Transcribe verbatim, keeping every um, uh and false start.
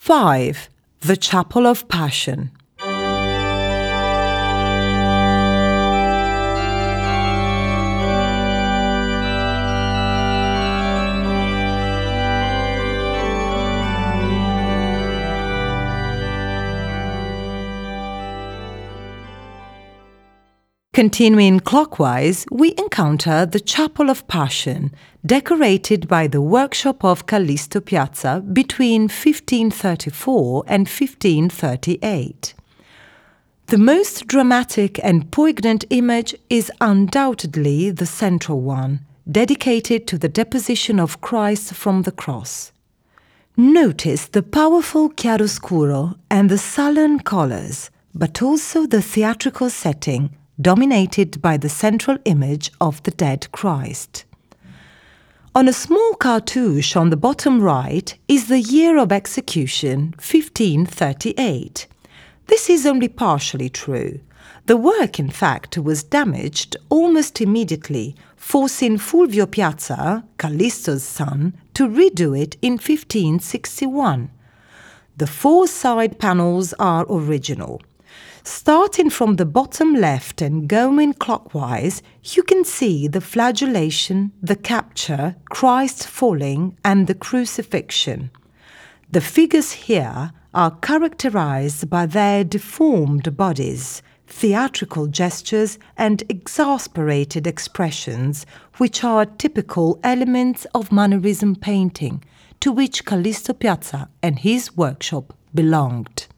five. The Chapel of Passion. Continuing clockwise, we encounter the Chapel of Passion, decorated by the workshop of Callisto Piazza between fifteen thirty-four and fifteen thirty-eight. The most dramatic and poignant image is undoubtedly the central one, dedicated to the deposition of Christ from the cross. Notice the powerful chiaroscuro and the sullen colours, but also the theatrical setting, dominated by the central image of the dead Christ. On a small cartouche on the bottom right is the year of execution, fifteen thirty-eight. This is only partially true. The work, in fact, was damaged almost immediately, forcing Fulvio Piazza, Callisto's son, to redo it in fifteen sixty-one. The four side panels are original. Starting from the bottom left and going clockwise, you can see the flagellation, the capture, Christ falling, and the crucifixion. The figures here are characterized by their deformed bodies, theatrical gestures, and exasperated expressions, which are typical elements of Mannerism painting, to which Callisto Piazza and his workshop belonged.